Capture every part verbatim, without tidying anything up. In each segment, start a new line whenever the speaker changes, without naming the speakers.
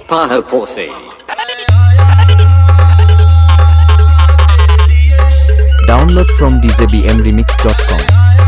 Paho Posse.
Download from d j b m remix dot com.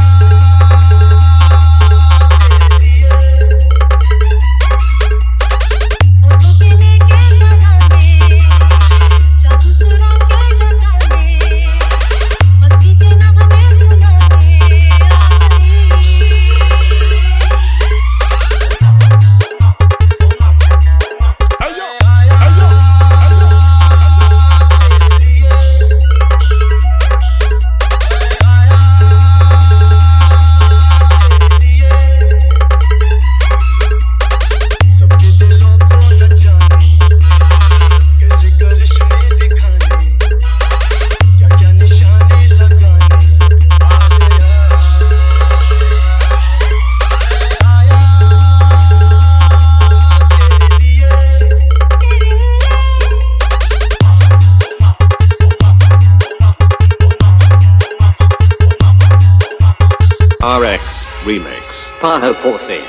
R X Remix. Paho Posse.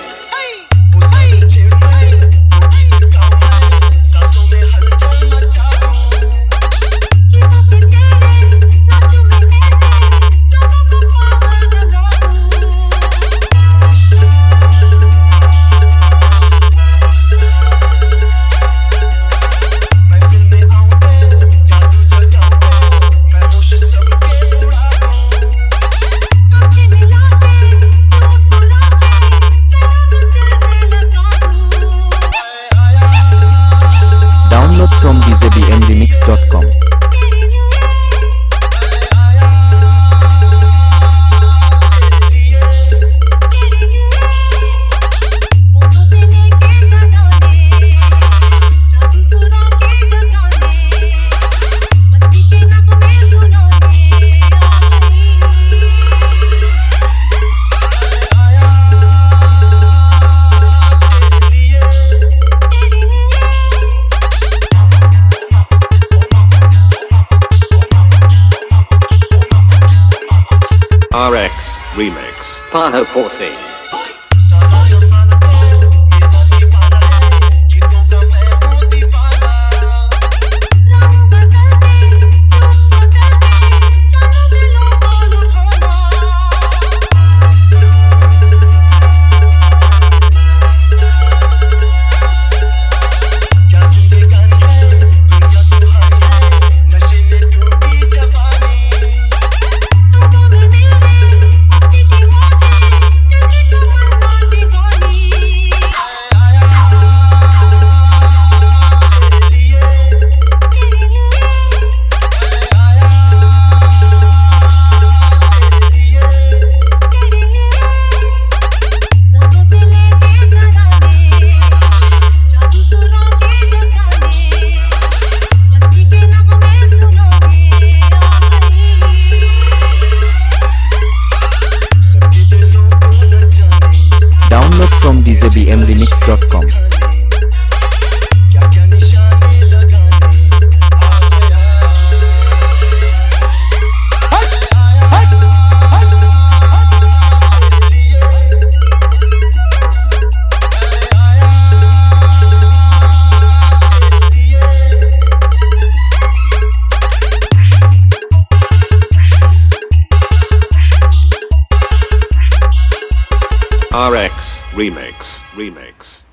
Download from d j b m remix dot com.
R X Remix. Paho Posse. Download from d j b m remix dot com. R X Remix. Remix.